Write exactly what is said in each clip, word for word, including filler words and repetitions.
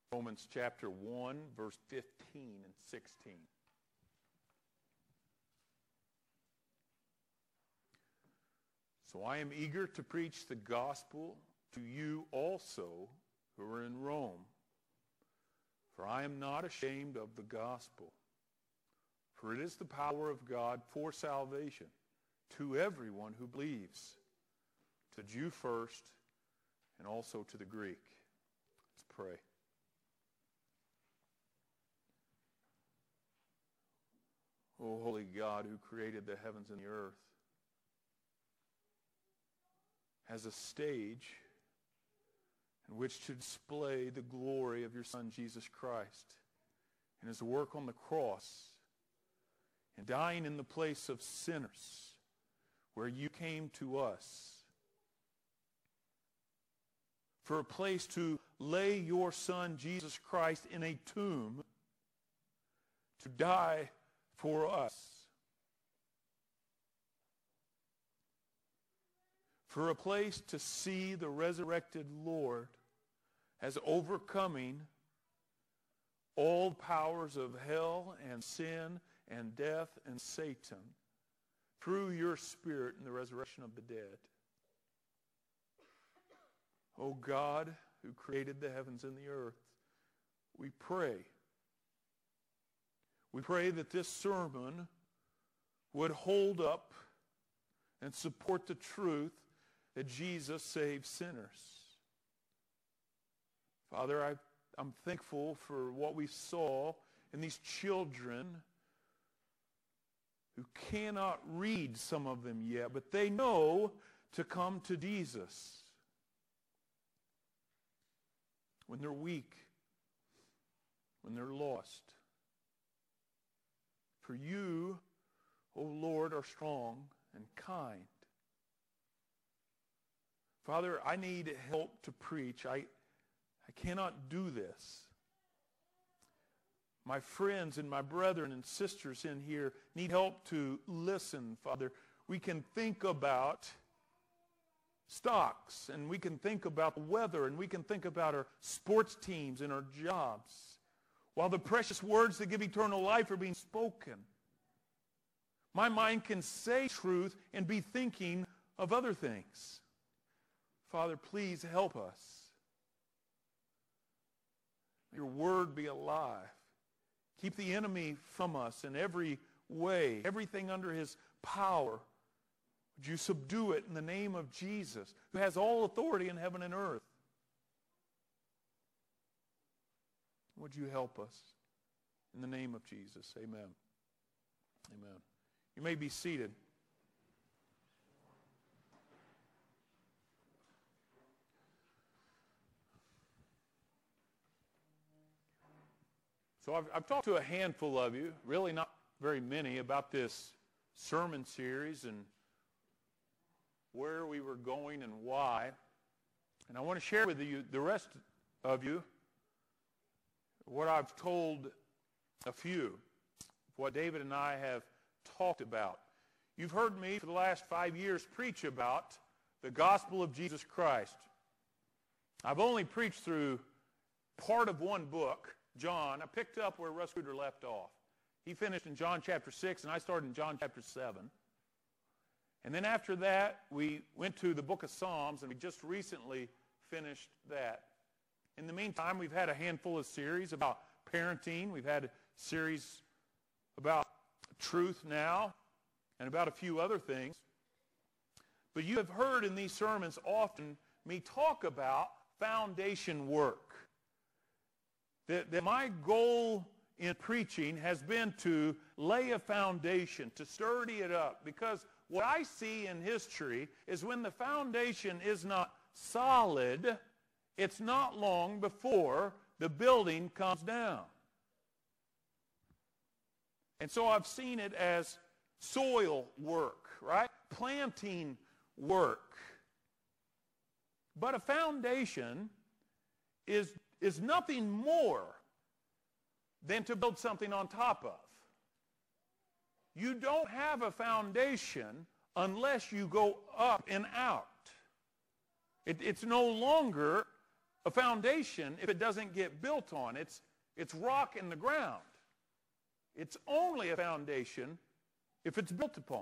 Romans chapter one, verse fifteen and sixteen. So I am eager to preach the gospel to you also who are in Rome. For I am not ashamed of the gospel. For it is the power of God for salvation to everyone who believes, to Jew first and also to the Greek. Let's pray. O holy God, who created the heavens and the earth, as a stage in which to display the glory of your Son, Jesus Christ, and his work on the cross, and dying in the place of sinners, where you came to us, for a place to lay your Son, Jesus Christ, in a tomb, to die for us, for a place to see the resurrected Lord as overcoming all powers of hell and sin and death and Satan through your Spirit and the resurrection of the dead. O God, who created the heavens and the earth, we pray. We pray that this sermon would hold up and support the truth that Jesus saves sinners. Father, I, I'm thankful for what we saw in these children who cannot read, some of them yet, but they know to come to Jesus when they're weak, when they're lost. For you, O Lord, are strong and kind. Father, I need help to preach. I, I cannot do this. My friends and my brethren and sisters in here need help to listen, Father. We can think about stocks, and we can think about the weather, and we can think about our sports teams and our jobs, while the precious words that give eternal life are being spoken. My mind can say truth and be thinking of other things. Father, please help us. May your word be alive. Keep the enemy from us in every way, everything under his power. Would you subdue it in the name of Jesus, who has all authority in heaven and earth? Would you help us? In the name of Jesus, amen. Amen. You may be seated. So I've, I've talked to a handful of you, really not very many, about this sermon series and where we were going and why. And I want to share with you, the rest of you, what I've told a few, what David and I have talked about. You've heard me for the last five years preach about the gospel of Jesus Christ. I've only preached through part of one book, John. I picked up where Russ Ruder left off. He finished in John chapter six, and I started in John chapter seven. And then after that, we went to the book of Psalms, and we just recently finished that. In the meantime, we've had a handful of series about parenting. We've had a series about truth now and about a few other things. But you have heard in these sermons often me talk about foundation work. That, that my goal in preaching has been to lay a foundation, to sturdy it up. Because what I see in history is when the foundation is not solid, it's not long before the building comes down. And so I've seen it as soil work, right? Planting work. But a foundation is, is nothing more than to build something on top of. You don't have a foundation unless you go up and out. It, it's no longer a foundation if it doesn't get built on. It's, it's rock in the ground. It's only a foundation if it's built upon.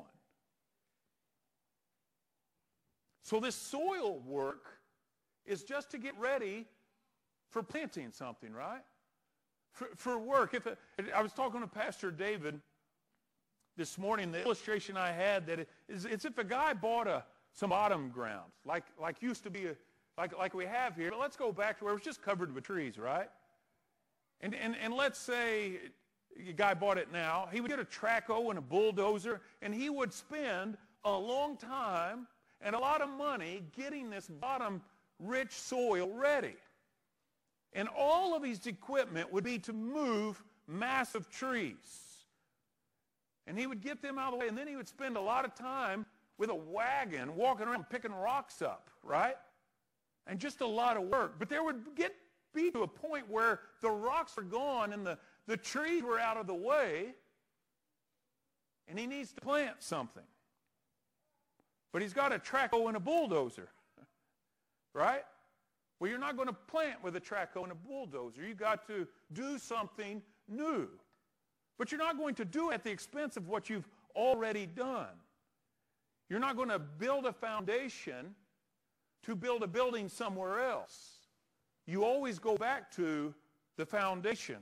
So this soil work is just to get ready for planting something, right? For, for work. If it, I was talking to Pastor David this morning, the illustration I had that it is it's if a guy bought a some bottom ground, like like used to be a, like like we have here. But let's go back to where it was just covered with trees, right? And and and let's say a guy bought it now. He would get a trackhoe and a bulldozer, and he would spend a long time and a lot of money getting this bottom rich soil ready. And all of his equipment would be to move massive trees. And he would get them out of the way, and then he would spend a lot of time with a wagon walking around picking rocks up, right? And just a lot of work. But there would get be to a point where the rocks are gone and the, the trees were out of the way, and he needs to plant something. But he's got a trackhoe and a bulldozer, right? Well, you're not going to plant with a trackhoe and a bulldozer. You've got to do something new. But you're not going to do it at the expense of what you've already done. You're not going to build a foundation to build a building somewhere else. You always go back to the foundation.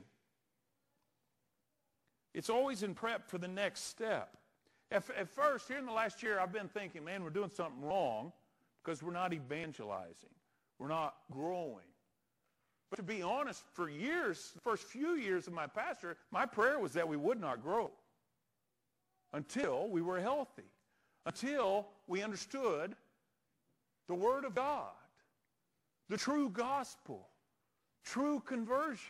It's always in prep for the next step. At, at first, here in the last year, I've been thinking, man, we're doing something wrong because we're not evangelizing. We're not growing. But to be honest, for years, the first few years of my pastor, my prayer was that we would not grow until we were healthy, until we understood the Word of God, the true gospel, true conversion.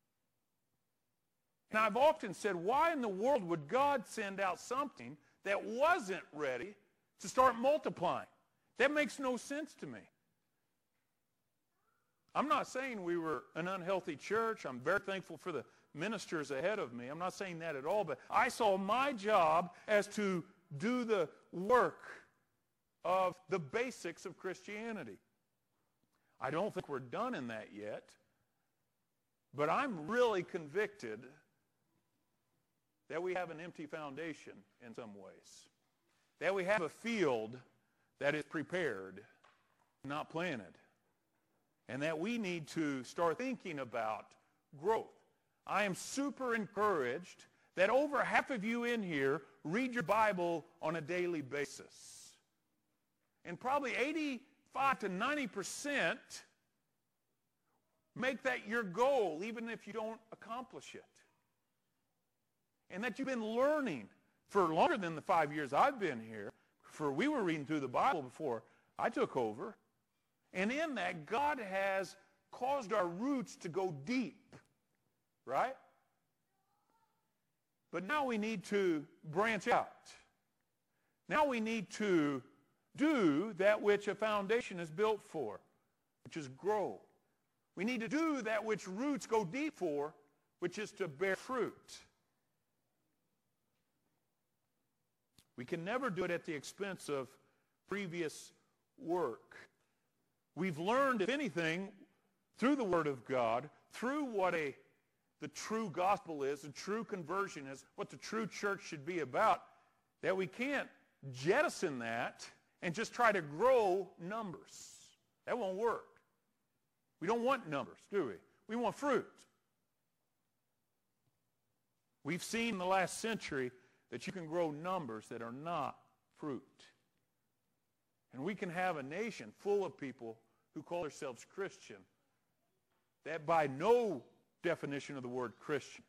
And I've often said, why in the world would God send out something that wasn't ready to start multiplying? That makes no sense to me. I'm not saying we were an unhealthy church. I'm very thankful for the ministers ahead of me. I'm not saying that at all, but I saw my job as to do the work of the basics of Christianity. I don't think we're done in that yet, but I'm really convicted that we have an empty foundation in some ways, that we have a field that is prepared, not planted, and that we need to start thinking about growth. I am super encouraged that over half of you in here read your Bible on a daily basis. And probably eighty-five to ninety percent make that your goal, even if you don't accomplish it. And that you've been learning for longer than the five years I've been here. For we were reading through the Bible before I took over. And in that, God has caused our roots to go deep, right? But now we need to branch out. Now we need to do that which a foundation is built for, which is grow. We need to do that which roots go deep for, which is to bear fruit. We can never do it at the expense of previous work. We've learned, if anything, through the Word of God, through what a the true gospel is, the true conversion is, what the true church should be about, that we can't jettison that and just try to grow numbers. That won't work. We don't want numbers, do we? We want fruit. We've seen in the last century that you can grow numbers that are not fruit. And we can have a nation full of people who call themselves Christian that by no definition of the word Christian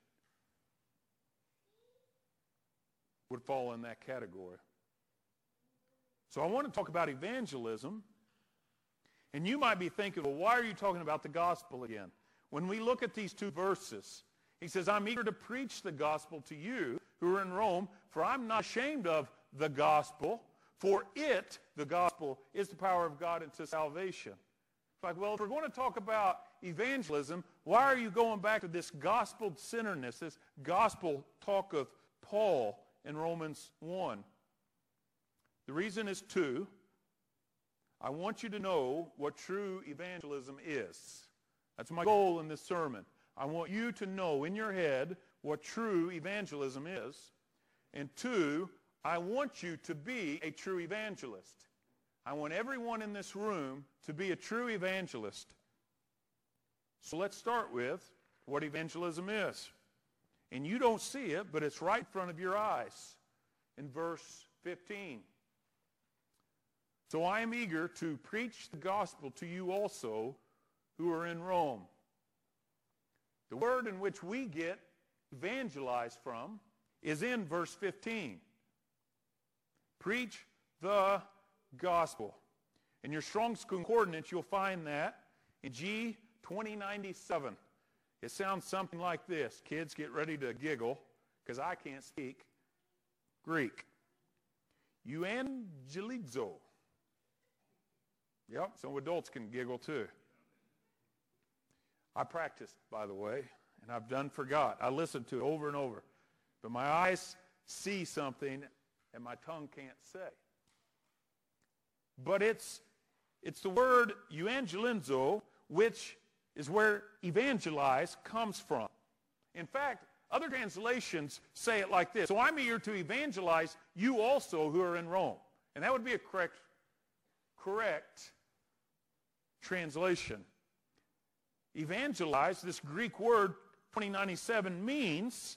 would fall in that category. So I want to talk about evangelism. And you might be thinking, well, why are you talking about the gospel again? When we look at these two verses, he says, I'm eager to preach the gospel to you who are in Rome, for I'm not ashamed of the gospel, for it, the gospel, is the power of God unto salvation. It's like, well, if we're going to talk about evangelism, why are you going back to this gospel-centeredness, this gospel talk of Paul in Romans one? The reason is two. I want you to know what true evangelism is. That's my goal in this sermon. I want you to know in your head what true evangelism is. And two, I want you to be a true evangelist. I want everyone in this room to be a true evangelist. So let's start with what evangelism is. And you don't see it, but it's right in front of your eyes in verse fifteen. So I am eager to preach the gospel to you also who are in Rome. The word in which we get evangelize from is in verse fifteen. Preach the gospel. In your Strong's Concordance, you'll find that in G twenty ninety-seven. It sounds something like this. Kids, get ready to giggle because I can't speak Greek. Euangelizo. Yep, some adults can giggle too. I practiced, by the way, and I've done forgot. I listened to it over and over. But my eyes see something and my tongue can't say. But it's, it's the word euangelizo, which is where evangelize comes from. In fact, other translations say it like this. So I'm here to evangelize you also who are in Rome. And that would be a correct, correct translation. Evangelize, this Greek word, twenty ninety-seven, means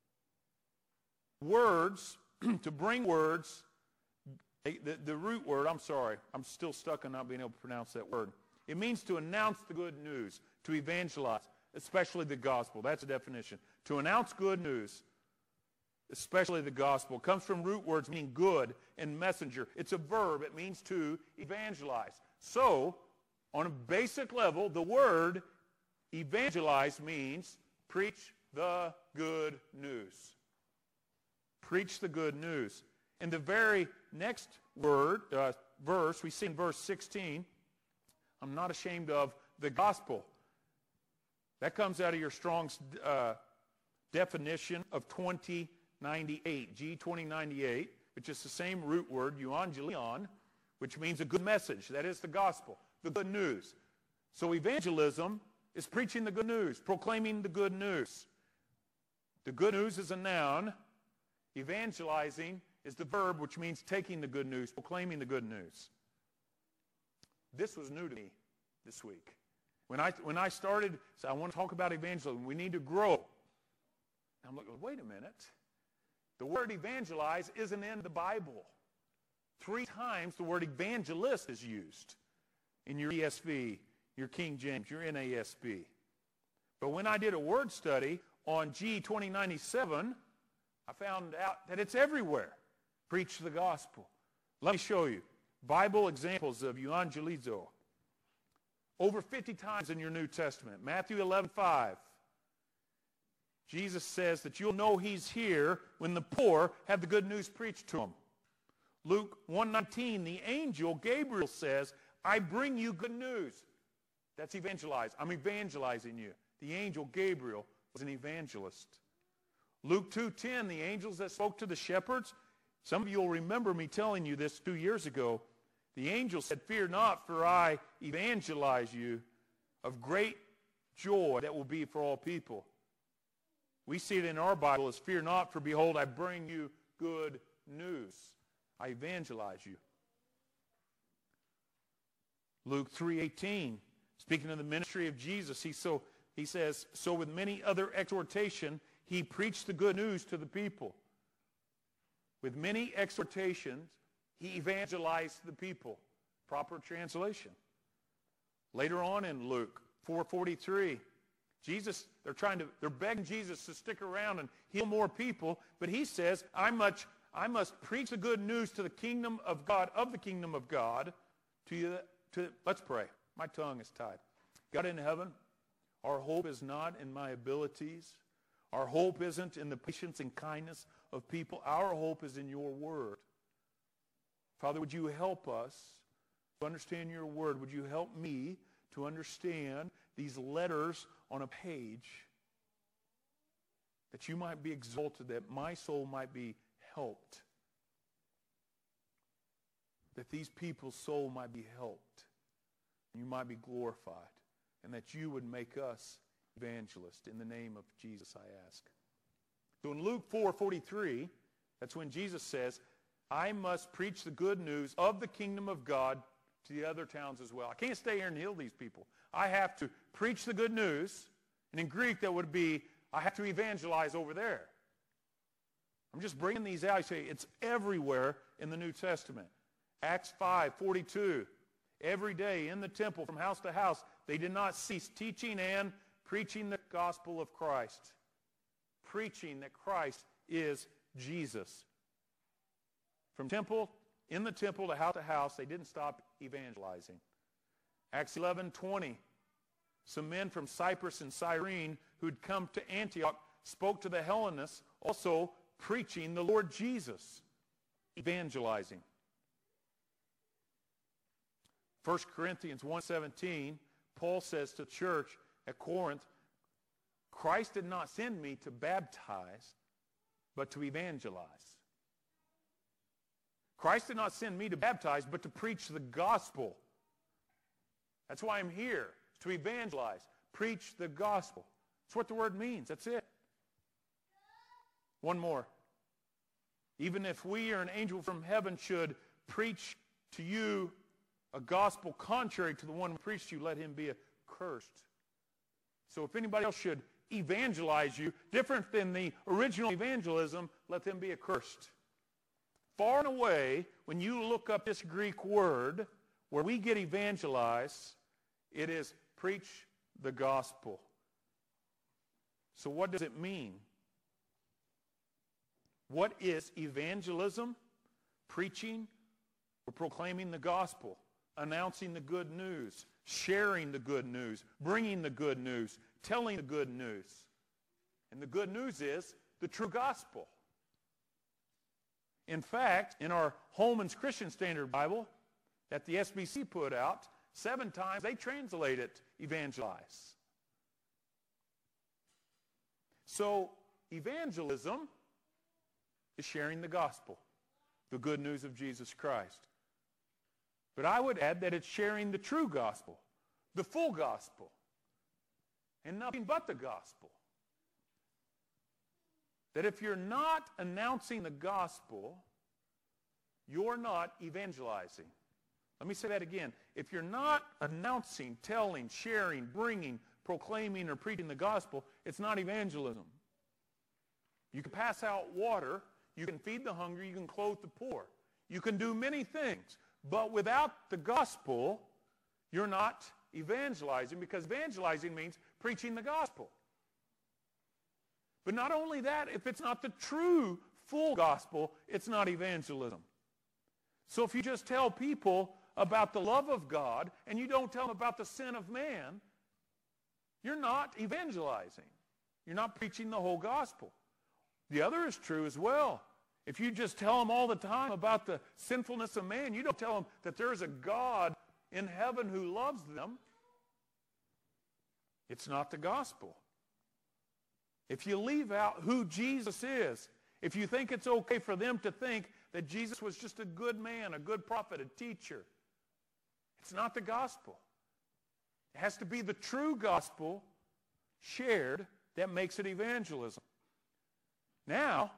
words, to bring words, the, the root word, I'm sorry, I'm still stuck on not being able to pronounce that word. It means to announce the good news, to evangelize, especially the gospel. That's the definition. To announce good news, especially the gospel. It comes from root words meaning good and messenger. It's a verb. It means to evangelize. So, on a basic level, the word evangelize means preach the good news. Preach the good news. In the very next word, uh, verse, we see in verse sixteen, I'm not ashamed of the gospel. That comes out of your Strong's uh, definition of twenty ninety-eight, G twenty ninety-eight, which is the same root word, euangelion, which means a good message. That is the gospel, the good news. So evangelism is preaching the good news, proclaiming the good news. The good news is a noun. Evangelizing is the verb, which means taking the good news, proclaiming the good news. This was new to me this week. When I, when I started, so I want to talk about evangelism. We need to grow. I'm like, wait a minute. The word evangelize isn't in the Bible. Three times the word evangelist is used in your E S V, your King James, your N A S B. But when I did a word study on G twenty ninety-seven, I found out that it's everywhere. Preach the gospel. Let me show you Bible examples of euangelizo. Over fifty times in your New Testament. Matthew eleven five. Jesus says that you'll know he's here when the poor have the good news preached to them. Luke one nineteen, the angel Gabriel says, I bring you good news. That's evangelize. I'm evangelizing you. The angel Gabriel was an evangelist. Luke two ten, the angels that spoke to the shepherds. Some of you will remember me telling you this two years ago. The angel said, fear not, for I evangelize you of great joy that will be for all people. We see it in our Bible as fear not, for behold, I bring you good news. I evangelize you. Luke three eighteen, speaking of the ministry of Jesus, he, so, he says, so with many other exhortation, he preached the good news to the people. With many exhortations, he evangelized the people. Proper translation. Later on in Luke four forty-three, Jesus, they're trying to, they're begging Jesus to stick around and heal more people, but he says, I must, I must preach the good news to the kingdom of God, of the kingdom of God, to you. To, let's pray. My tongue is tied. God in heaven, our hope is not in my abilities. Our hope isn't in the patience and kindness of people. Our hope is in your word. Father, would you help us to understand your word? Would you help me to understand these letters on a page, that you might be exalted, that my soul might be helped, that these people's soul might be helped, you might be glorified, and that you would make us evangelists. In the name of Jesus, I ask. So in Luke four forty-three, that's when Jesus says, I must preach the good news of the kingdom of God to the other towns as well. I can't stay here and heal these people. I have to preach the good news, and in Greek that would be, I have to evangelize over there. I'm just bringing these out. You say it's everywhere in the New Testament. Acts five forty-two, every day in the temple from house to house, they did not cease teaching and preaching the gospel of Christ. Preaching that Christ is Jesus. From temple, in the temple to house to house, they didn't stop evangelizing. Acts eleven twenty, some men from Cyprus and Cyrene who'd come to Antioch spoke to the Hellenists, also preaching the Lord Jesus, evangelizing. First Corinthians one seventeen, Paul says to the church at Corinth, Christ did not send me to baptize, but to evangelize. Christ did not send me to baptize, but to preach the gospel. That's why I'm here, to evangelize, preach the gospel. That's what the word means. That's it. One more. Even if we or an angel from heaven should preach to you a gospel contrary to the one we preached to you, let him be accursed. So if anybody else should evangelize you, different than the original evangelism, let them be accursed. Far and away, when you look up this Greek word, where we get evangelize, it is preach the gospel. So what does it mean? What is evangelism? Preaching or proclaiming the gospel, announcing the good news, sharing the good news, bringing the good news, telling the good news. And the good news is the true gospel. In fact, in our Holman's Christian Standard Bible that the S B C put out, seven times they translate it evangelize. So evangelism is sharing the gospel, the good news of Jesus Christ. But I would add that it's sharing the true gospel, the full gospel, and nothing but the gospel. That if you're not announcing the gospel, you're not evangelizing. Let me say that again. If you're not announcing, telling, sharing, bringing, proclaiming, or preaching the gospel, it's not evangelism. You can pass out water, you can feed the hungry, you can clothe the poor. You can do many things. But without the gospel, you're not evangelizing, because evangelizing means preaching the gospel. But not only that, if it's not the true, full gospel, it's not evangelism. So if you just tell people about the love of God and you don't tell them about the sin of man, you're not evangelizing. You're not preaching the whole gospel. The other is true as well. If you just tell them all the time about the sinfulness of man, you don't tell them that there's a God in heaven who loves them, it's not the gospel. If you leave out who Jesus is, if you think it's okay for them to think that Jesus was just a good man, a good prophet, a teacher, it's not the gospel. It has to be the true gospel shared that makes it evangelism. Now,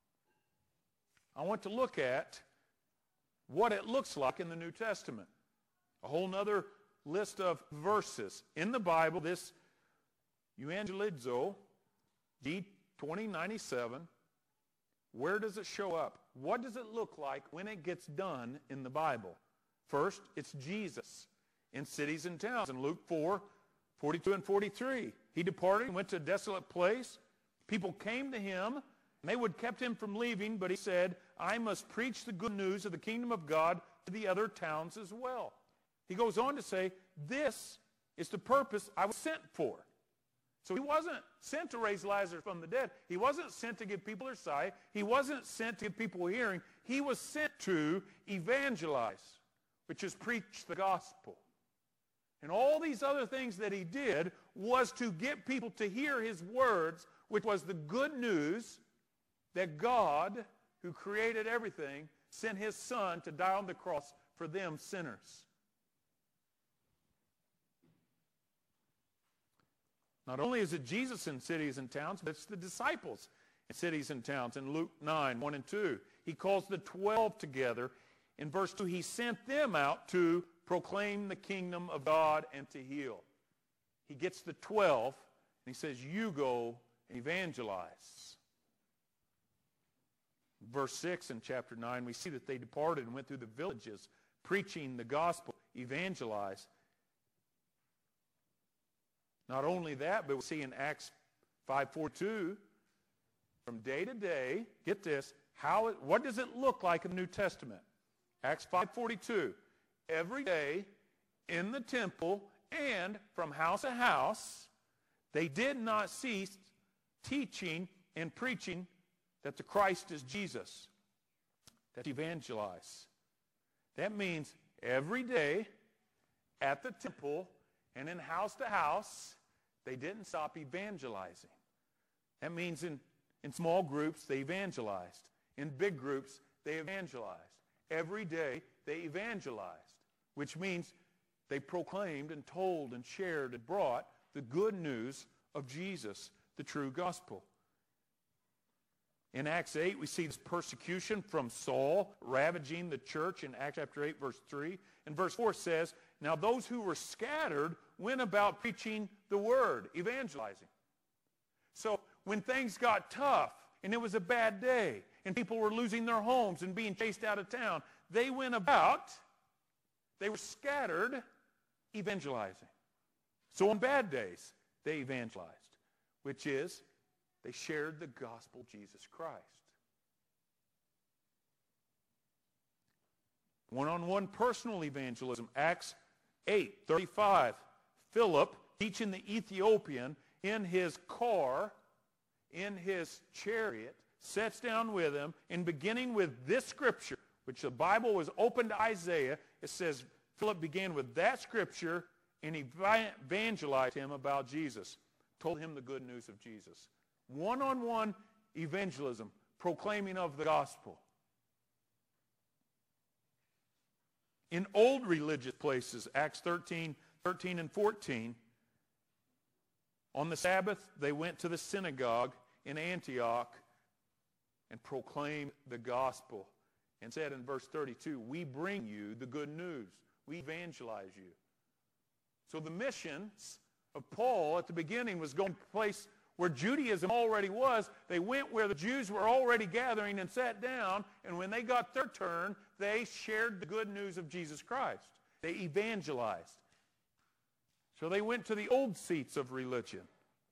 I want to look at what it looks like in the New Testament. A whole nother list of verses. In the Bible, this euangelizo, D twenty ninety-seven, where does it show up? What does it look like when it gets done in the Bible? First, it's Jesus in cities and towns. In Luke four, forty-two and forty-three, he departed and went to a desolate place. People came to him, and they would have kept him from leaving, but he said, I must preach the good news of the kingdom of God to the other towns as well. He goes on to say, this is the purpose I was sent for. So he wasn't sent to raise Lazarus from the dead. He wasn't sent to give people their sight. He wasn't sent to give people hearing. He was sent to evangelize, which is preach the gospel. And all these other things that he did was to get people to hear his words, which was the good news that God, who created everything, sent his son to die on the cross for them sinners. Not only is it Jesus in cities and towns, but it's the disciples in cities and towns. In Luke nine, one and two, he calls the twelve together. In verse two, he sent them out to proclaim the kingdom of God and to heal. He gets the twelve, and he says, you go and evangelize. Verse six in chapter nine, we see that they departed and went through the villages, preaching the gospel, evangelize. Not only that, but we see in Acts five forty-two, from day to day, get this, how it, what does it look like in the New Testament? Acts five forty-two, every day in the temple and from house to house, they did not cease teaching and preaching that the Christ is Jesus. That evangelize. That means every day at the temple and in house to house, they didn't stop evangelizing. That means in, in small groups, they evangelized. In big groups, they evangelized. Every day, they evangelized, which means they proclaimed and told and shared and brought the good news of Jesus, the true gospel. In Acts eight, we see this persecution from Saul ravaging the church in Acts chapter eight, verse three. And verse four says, now those who were scattered went about preaching the word, evangelizing. So when things got tough and it was a bad day and people were losing their homes and being chased out of town, they went about, they were scattered, evangelizing. So on bad days, they evangelized, which is they shared the gospel of Jesus Christ. One-on-one personal evangelism, Acts eight thirty-five. Philip teaching the Ethiopian in his car, in his chariot, sits down with him, and beginning with this scripture, which the Bible was open to Isaiah, it says Philip began with that scripture and he evangelized him about Jesus, told him the good news of Jesus. One-on-one evangelism, proclaiming of the gospel. In old religious places, Acts thirteen, thirteen and fourteen, on the Sabbath, they went to the synagogue in Antioch and proclaimed the gospel and said in verse thirty-two, we bring you the good news. We evangelize you. So the missions of Paul at the beginning was going to a place where Judaism already was. They went where the Jews were already gathering and sat down, and when they got their turn, they shared the good news of Jesus Christ. They evangelized. So they went to the old seats of religion.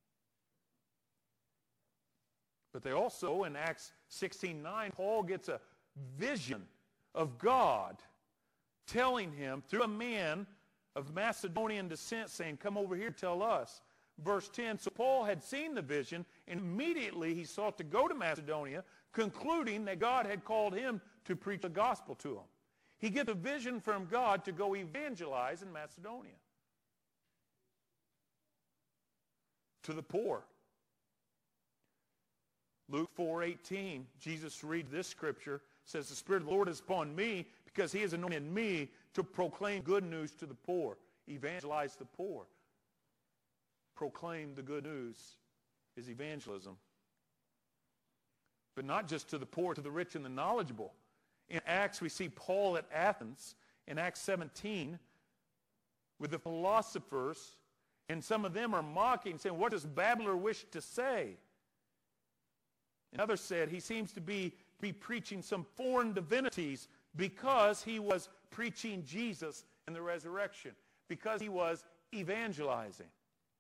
But they also, in Acts sixteen nine, Paul gets a vision of God telling him through a man of Macedonian descent saying, come over here, tell us. Verse ten, so Paul had seen the vision, and immediately he sought to go to Macedonia, concluding that God had called him to preach the gospel to him. He gets a vision from God to go evangelize in Macedonia. To the poor. Luke four eighteen, Jesus reads this scripture, says, the Spirit of the Lord is upon me because he has anointed me to proclaim good news to the poor. Evangelize the poor. Proclaim the good news is evangelism. But not just to the poor, to the rich and the knowledgeable. In Acts, we see Paul at Athens in Acts seventeen with the philosophers, and some of them are mocking, saying, what does babbler wish to say? And others said he seems to be, be preaching some foreign divinities because he was preaching Jesus and the resurrection, because he was evangelizing.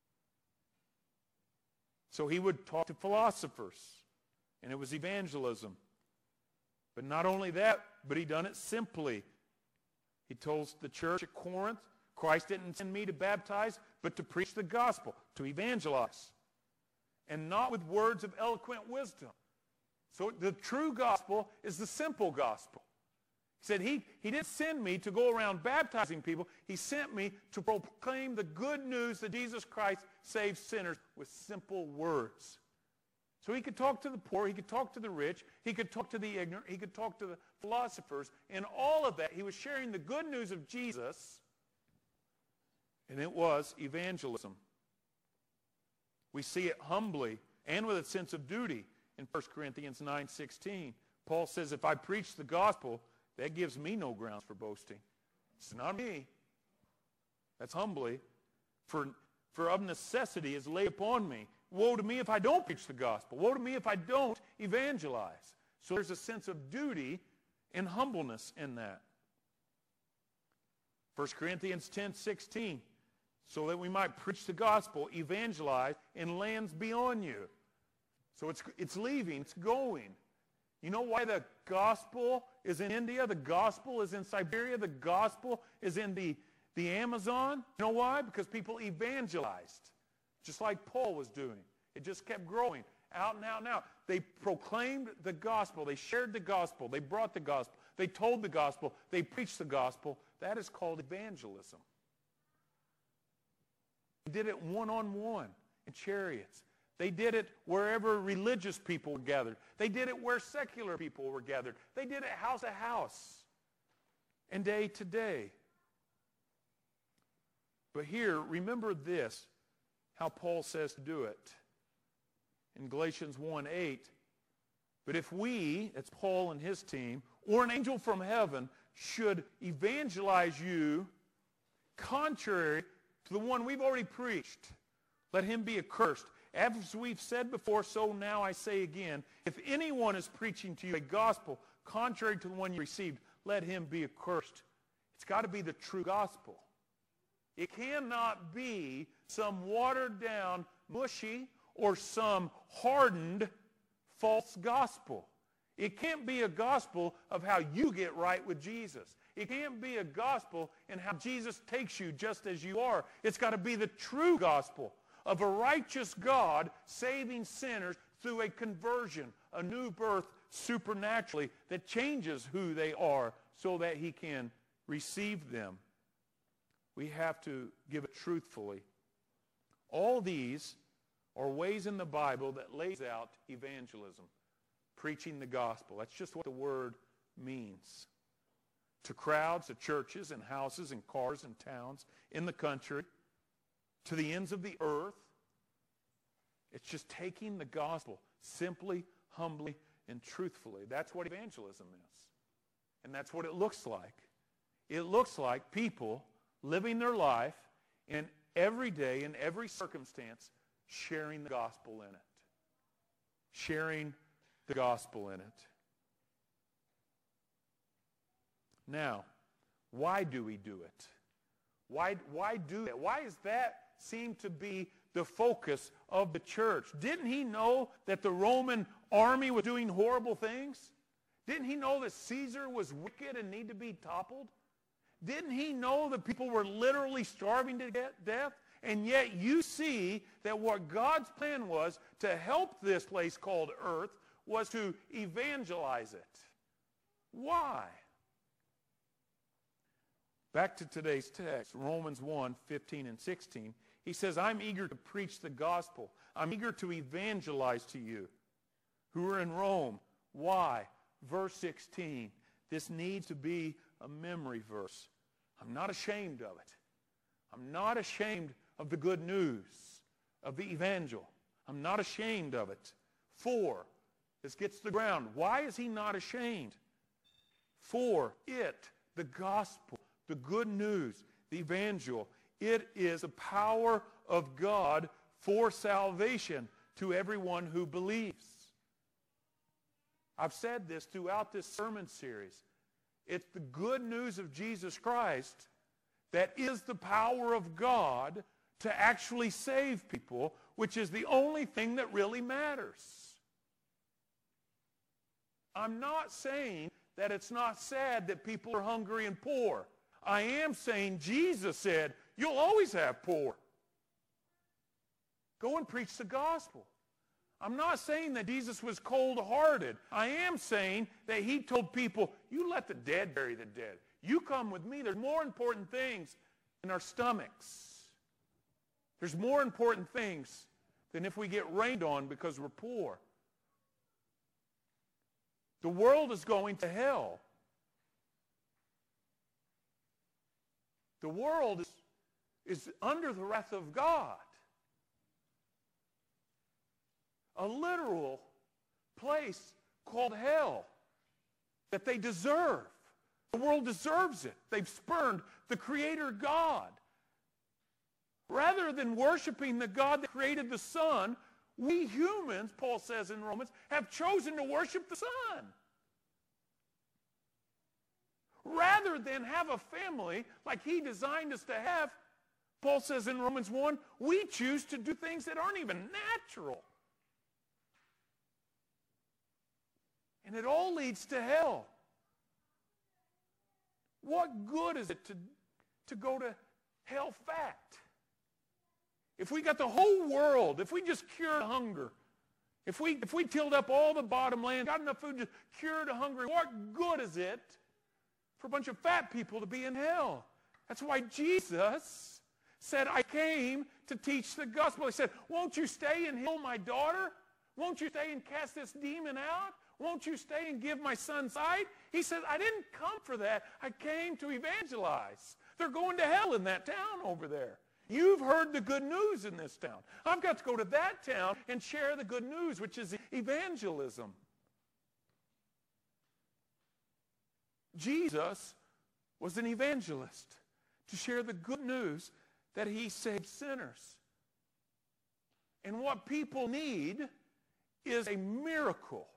So he would talk to philosophers, and it was evangelism. But not only that, but he done it simply. He told the church at Corinth, Christ didn't send me to baptize, but to preach the gospel, to evangelize, and not with words of eloquent wisdom. So the true gospel is the simple gospel. He said he, he didn't send me to go around baptizing people. He sent me to proclaim the good news that Jesus Christ saves sinners with simple words. So he could talk to the poor, he could talk to the rich, he could talk to the ignorant, he could talk to the philosophers. In all of that, he was sharing the good news of Jesus, and it was evangelism. We see it humbly and with a sense of duty in First Corinthians nine sixteen. Paul says, if I preach the gospel, that gives me no grounds for boasting. It's not me. That's humbly. For, for of necessity is laid upon me. Woe to me if I don't preach the gospel. Woe to me if I don't evangelize. So there's a sense of duty and humbleness in that. First Corinthians ten sixteen. So that we might preach the gospel, evangelize in lands beyond you. So it's, it's leaving, it's going. You know why the gospel is in India? The gospel is in Siberia. The gospel is in the, the Amazon. You know why? Because people evangelized, just like Paul was doing. It just kept growing out and out and out. They proclaimed the gospel. They shared the gospel. They brought the gospel. They told the gospel. They preached the gospel. That is called evangelism. They did it one-on-one in chariots. They did it wherever religious people were gathered. They did it where secular people were gathered. They did it house to house and day to day. But here, remember this, how Paul says to do it. In Galatians one eight, but if we, that's Paul and his team, or an angel from heaven should evangelize you contrary to the one we've already preached, let him be accursed. As we've said before, so now I say again, if anyone is preaching to you a gospel contrary to the one you received, let him be accursed. It's got to be the true gospel. It cannot be some watered-down, mushy, or some hardened false gospel. It can't be a gospel of how you get right with Jesus. It can't be a gospel in how Jesus takes you just as you are. It's got to be the true gospel of a righteous God saving sinners through a conversion, a new birth supernaturally that changes who they are so that he can receive them. We have to give it truthfully. All these are ways in the Bible that lays out evangelism, preaching the gospel. That's just what the word means. To crowds, to churches and houses and cars and towns in the country, to the ends of the earth. It's just taking the gospel simply, humbly, and truthfully. That's what evangelism is. And that's what it looks like. It looks like people living their life in every day, in every circumstance, sharing the gospel in it. Sharing the gospel in it. Now, why do we do it? Why, why do that? Why does that seem to be the focus of the church? Didn't he know that the Roman army was doing horrible things? Didn't he know that Caesar was wicked and needed to be toppled? Didn't he know that people were literally starving to death? And yet you see that what God's plan was to help this place called earth was to evangelize it. Why? Back to today's text, Romans one, fifteen and sixteen. He says, I'm eager to preach the gospel. I'm eager to evangelize to you who are in Rome. Why? Verse sixteen. This needs to be a memory verse. I'm not ashamed of it. I'm not ashamed of the good news, of the evangel. I'm not ashamed of it. For, this gets to the ground. Why is he not ashamed? For it, the gospel, the good news, the evangel, it is the power of God for salvation to everyone who believes. I've said this throughout this sermon series. It's the good news of Jesus Christ that is the power of God to actually save people, which is the only thing that really matters. I'm not saying that it's not sad that people are hungry and poor. I am saying Jesus said, you'll always have poor. Go and preach the gospel. I'm not saying that Jesus was cold-hearted. I am saying that he told people, you let the dead bury the dead. You come with me. There's more important things in our stomachs. There's more important things than if we get rained on because we're poor. The world is going to hell. The world is, is under the wrath of God. A literal place called hell that they deserve. The world deserves it. They've spurned the Creator God. Rather than worshiping the God that created the sun, we humans, Paul says in Romans, have chosen to worship the sun. Rather than have a family like he designed us to have, Paul says in Romans one, we choose to do things that aren't even natural. And it all leads to hell. What good is it to, to go to hell fat? If we got the whole world, if we just cured hunger, if we, if we tilled up all the bottom land, got enough food to cure the hungry, what good is it for a bunch of fat people to be in hell? That's why Jesus said, I came to teach the gospel. He said, won't you stay and heal my daughter? Won't you stay and cast this demon out? Won't you stay and give my son sight? He said, I didn't come for that. I came to evangelize. They're going to hell in that town over there. You've heard the good news in this town. I've got to go to that town and share the good news, which is evangelism. Jesus was an evangelist to share the good news that he saved sinners. And what people need is a miracle.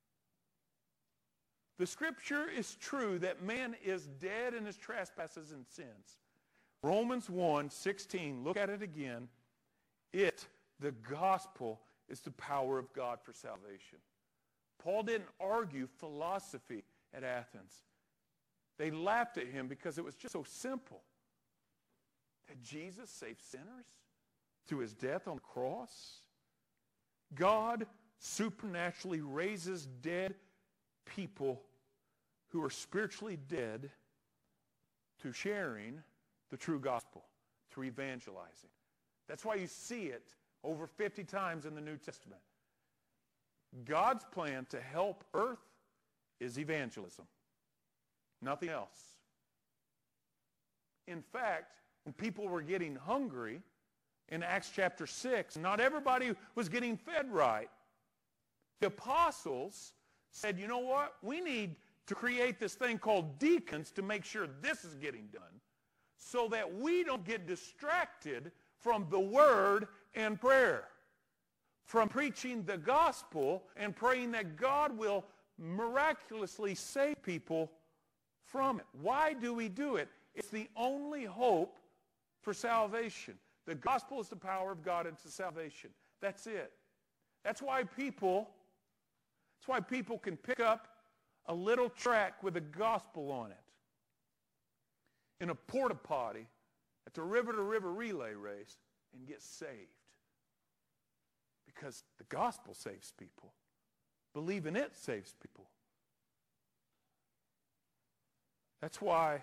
The scripture is true that man is dead in his trespasses and sins. Romans one sixteen, look at it again. It, the gospel, is the power of God for salvation. Paul didn't argue philosophy at Athens. They laughed at him because it was just so simple. That Jesus saved sinners through his death on the cross. God supernaturally raises dead people who are spiritually dead to sharing the true gospel, through evangelizing. That's why you see it over fifty times in the New Testament. God's plan to help earth is evangelism. Nothing else. In fact, when people were getting hungry in Acts chapter six, not everybody was getting fed right. The apostles said, you know what? We need to create this thing called deacons to make sure this is getting done, so that we don't get distracted from the word and prayer, from preaching the gospel and praying that God will miraculously save people from it. Why do we do it? It's the only hope for salvation. The gospel is the power of God into salvation. That's it. That's why people, that's why people can pick up a little tract with the gospel on it in a porta potty at the river to river relay race and get saved. Because the gospel saves people. Believing it saves people. That's why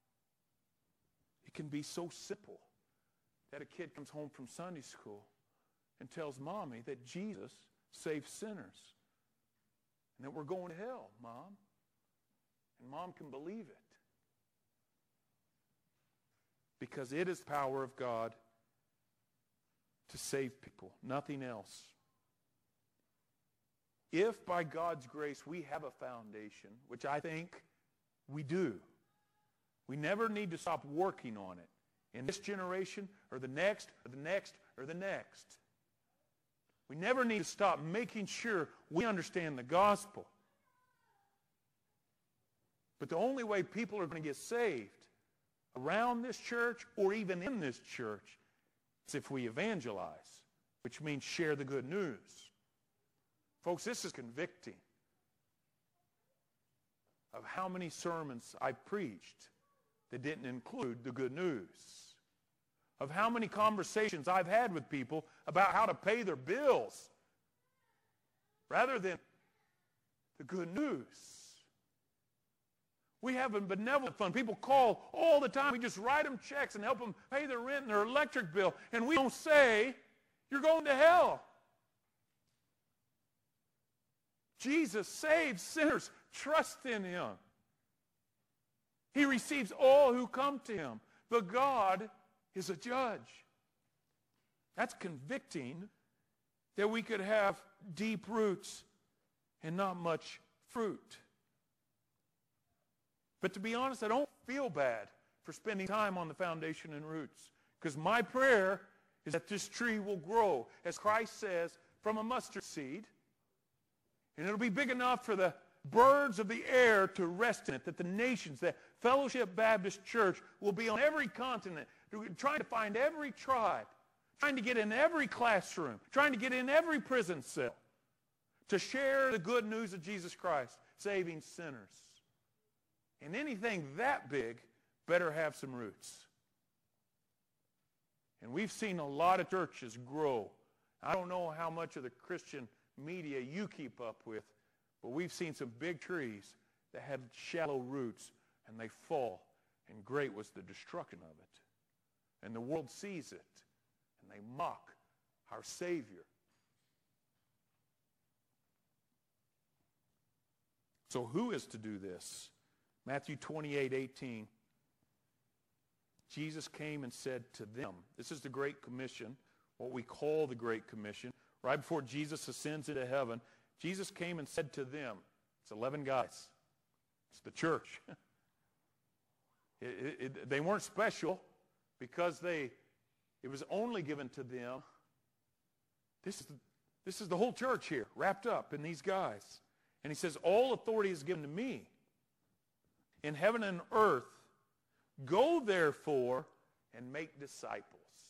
it can be so simple that a kid comes home from Sunday school and tells mommy that Jesus saves sinners and that we're going to hell, Mom. And Mom can believe it. Because it is the power of God to save people, nothing else. If by God's grace we have a foundation, which I think we do, we never need to stop working on it in this generation or the next or the next or the next. We never need to stop making sure we understand the gospel. But the only way people are going to get saved around this church or even in this church is if we evangelize, which means share the good news. Folks, this is convicting of how many sermons I preached that didn't include the good news, of how many conversations I've had with people about how to pay their bills rather than the good news. We have a benevolent fund. People call all the time. We just write them checks and help them pay their rent and their electric bill. And we don't say, you're going to hell. Jesus saves sinners. Trust in him. He receives all who come to him. But God is a judge. That's convicting that we could have deep roots and not much fruit. But to be honest, I don't feel bad for spending time on the foundation and roots, because my prayer is that this tree will grow, as Christ says, from a mustard seed, and it'll be big enough for the birds of the air to rest in it, that the nations, that Fellowship Baptist Church will be on every continent, trying to find every tribe, trying to get in every classroom, trying to get in every prison cell, to share the good news of Jesus Christ, saving sinners. And anything that big better have some roots. And we've seen a lot of churches grow. I don't know how much of the Christian media you keep up with, but we've seen some big trees that had shallow roots, and they fall, and great was the destruction of it. And the world sees it, and they mock our Savior. So who is to do this? Matthew twenty-eight eighteen. Jesus came and said to them, this is the Great Commission, what we call the Great Commission. Right before Jesus ascends into heaven, Jesus came and said to them, it's eleven guys. It's the church. it, it, it, they weren't special because they, it was only given to them. This is, the, this is the whole church here, wrapped up in these guys. And he says, all authority is given to me in heaven and earth. Go therefore and make disciples.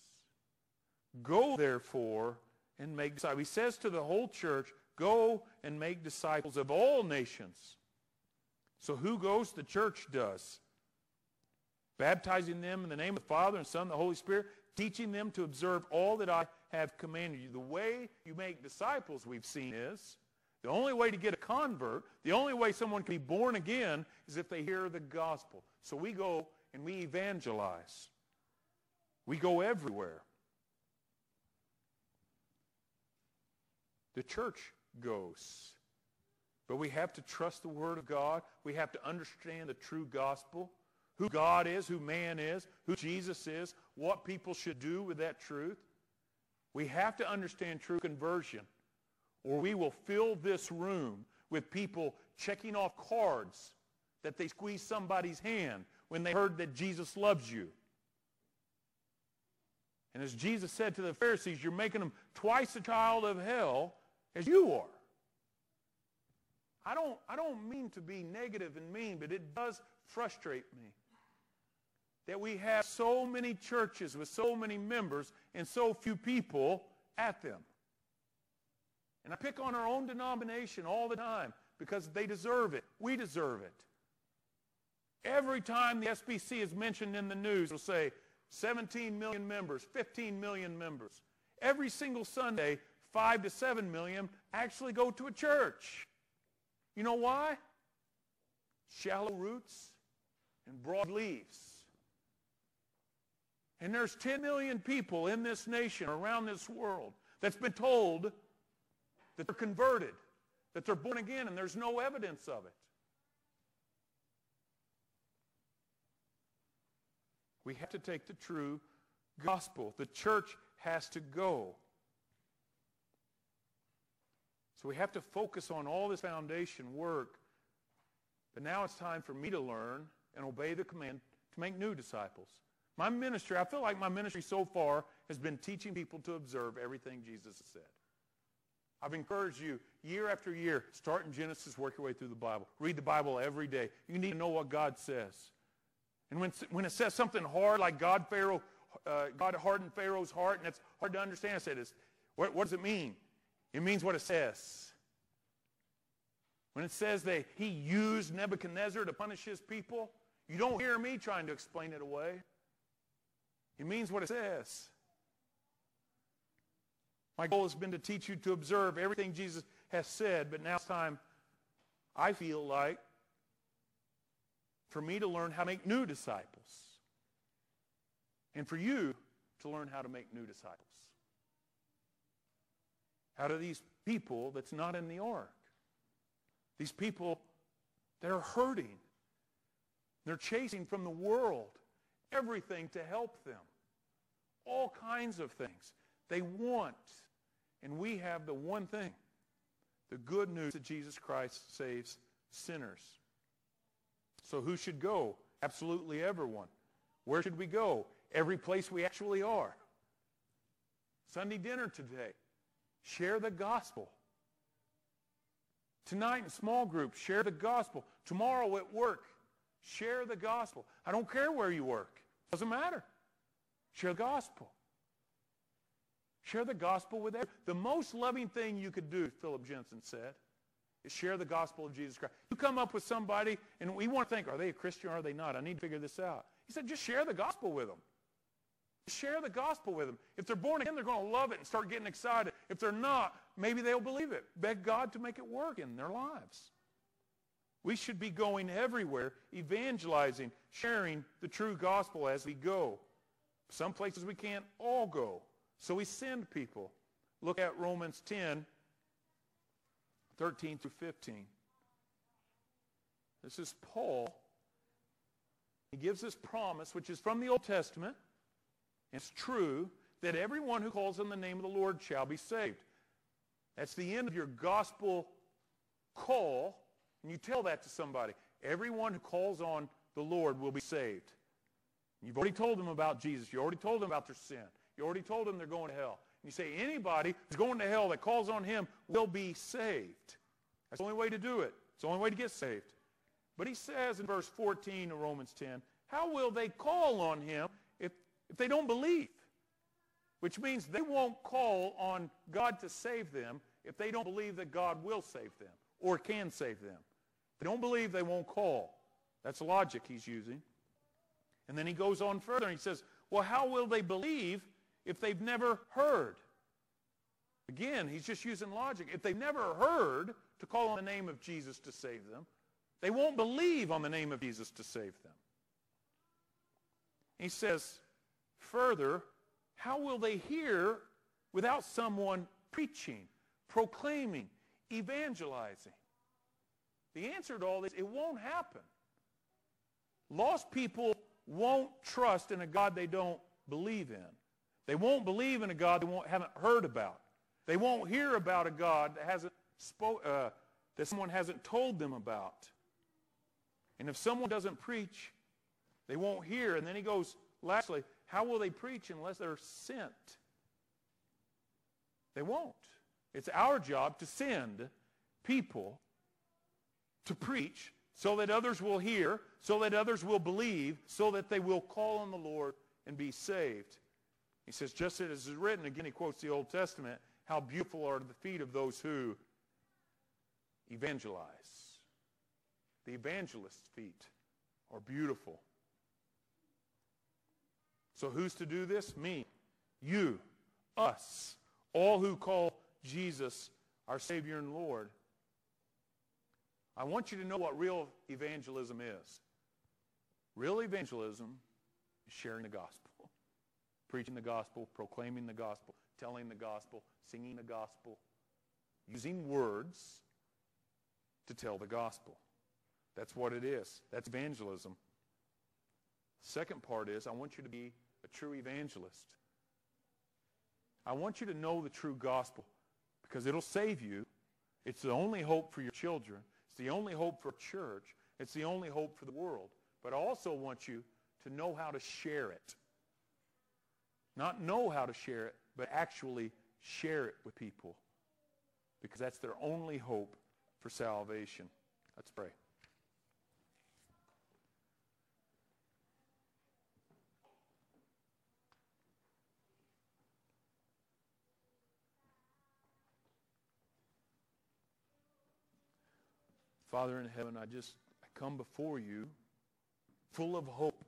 Go therefore and make disciples. He says to the whole church, go and make disciples of all nations. So who goes? The church does. Baptizing them in the name of the Father and Son and the Holy Spirit, teaching them to observe all that I have commanded you. The way you make disciples, we've seen, is the only way to get a convert, the only way someone can be born again is if they hear the gospel. So we go and we evangelize. We go everywhere. The church goes. But we have to trust the Word of God. We have to understand the true gospel, who God is, who man is, who Jesus is, what people should do with that truth. We have to understand true conversion, or we will fill this room with people checking off cards that they squeezed somebody's hand when they heard that Jesus loves you. And as Jesus said to the Pharisees, you're making them twice a child of hell as you are. I don't, I don't mean to be negative and mean, but it does frustrate me that we have so many churches with so many members and so few people at them. And I pick on our own denomination all the time because they deserve it. We deserve it. Every time the S B C is mentioned in the news, it'll say seventeen million members, fifteen million members. Every single Sunday, five to seven million actually go to a church. You know why? Shallow roots and broad leaves. And there's ten million people in this nation, around this world, that's been told that they're converted, that they're born again, and there's no evidence of it. We have to take the true gospel. The church has to go. So we have to focus on all this foundation work. But now it's time for me to learn and obey the command to make new disciples. My ministry, I feel like my ministry so far has been teaching people to observe everything Jesus has said. I've encouraged you year after year, start in Genesis, work your way through the Bible. Read the Bible every day. You need to know what God says. And when, when it says something hard, like God, Pharaoh, uh, God hardened Pharaoh's heart, and it's hard to understand, I said, it's, what, what does it mean? It means what it says. When it says that he used Nebuchadnezzar to punish his people, you don't hear me trying to explain it away. It means what it says. My goal has been to teach you to observe everything Jesus has said, but now it's time, I feel like, for me to learn how to make new disciples. And for you to learn how to make new disciples. Out of these people that's not in the ark. These people, they're hurting. They're chasing from the world everything to help them. All kinds of things they want. And we have the one thing, the good news that Jesus Christ saves sinners. So who should go? Absolutely everyone. Where should we go? Every place we actually are. Sunday dinner today. Share the gospel. Tonight in small groups, share the gospel. Tomorrow at work, share the gospel. I don't care where you work. Doesn't matter. Share the gospel. Share the gospel with everyone. The most loving thing you could do, Philip Jensen said, is share the gospel of Jesus Christ. You come up with somebody, and we want to think, are they a Christian or are they not? I need to figure this out. He said, just share the gospel with them. Share the gospel with them. If they're born again, they're going to love it and start getting excited. If they're not, maybe they'll believe it. Beg God to make it work in their lives. We should be going everywhere, evangelizing, sharing the true gospel as we go. Some places we can't all go, so we send people. Look at Romans ten, thirteen through fifteen. This is Paul. He gives this promise, which is from the Old Testament. It's true that everyone who calls on the name of the Lord shall be saved. That's the end of your gospel call, and you tell that to somebody. Everyone who calls on the Lord will be saved. You've already told them about Jesus. You already told them about their sin. You already told them they're going to hell. And you say anybody who's going to hell that calls on him will be saved. That's the only way to do it. It's the only way to get saved. But he says in verse fourteen of Romans ten, how will they call on him if, if they don't believe? Which means they won't call on God to save them if they don't believe that God will save them or can save them. If they don't believe, they won't call. That's the logic he's using. And then he goes on further and he says, well, how will they believe if they've never heard? Again, he's just using logic. If they've never heard to call on the name of Jesus to save them, they won't believe on the name of Jesus to save them. He says further, how will they hear without someone preaching, proclaiming, evangelizing? The answer to all this, it won't happen. Lost people won't trust in a God they don't believe in. They won't believe in a God they won't, haven't heard about. They won't hear about a God that hasn't spoke, uh, that someone hasn't told them about. And if someone doesn't preach, they won't hear. And then he goes, lastly, how will they preach unless they're sent? They won't. It's our job to send people to preach so that others will hear, so that others will believe, so that they will call on the Lord and be saved. He says, just as it is written, again he quotes the Old Testament, how beautiful are the feet of those who evangelize. The evangelist's feet are beautiful. So who's to do this? Me, you, us, all who call Jesus our Savior and Lord. I want you to know what real evangelism is. Real evangelism is sharing the gospel, preaching the gospel, proclaiming the gospel, telling the gospel, singing the gospel, using words to tell the gospel. That's what it is. That's evangelism. Second part is I want you to be a true evangelist. I want you to know the true gospel because it'll save you. It's the only hope for your children. It's the only hope for church. It's the only hope for the world. But I also want you to know how to share it. Not know how to share it, but actually share it with people because that's their only hope for salvation. Let's pray. Father in heaven, I just I come before you full of hope.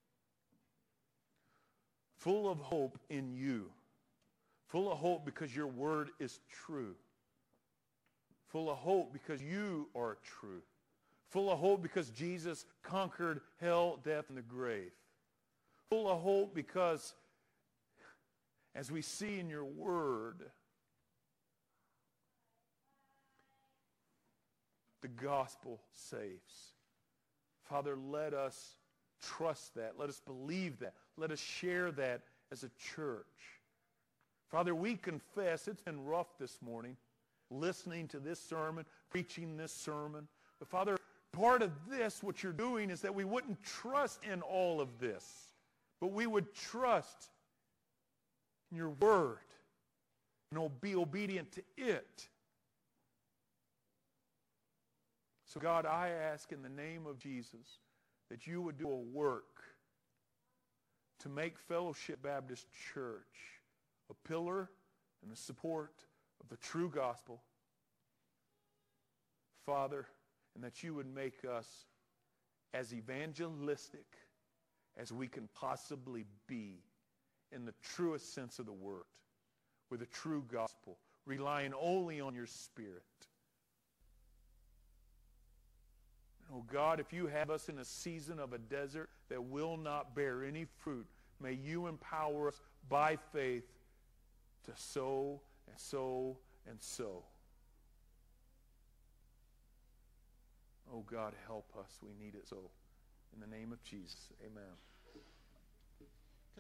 Full of hope in you. Full of hope because your word is true. Full of hope because you are true. Full of hope because Jesus conquered hell, death, and the grave. Full of hope because, as we see in your word, the gospel saves. Father, let us trust that. Let us believe that. Let us share that as a church. Father, we confess it's been rough this morning, listening to this sermon, preaching this sermon. But Father, part of this, what you're doing, is that we wouldn't trust in all of this, but we would trust in your word and be obedient to it. So God, I ask in the name of Jesus that you would do a work to make Fellowship Baptist Church a pillar and a support of the true gospel, Father, and that you would make us as evangelistic as we can possibly be in the truest sense of the word, with a true gospel, relying only on your Spirit. Oh God, if you have us in a season of a desert that will not bear any fruit, may you empower us by faith to sow and sow and sow. Oh God, help us. We need it so. In the name of Jesus, amen.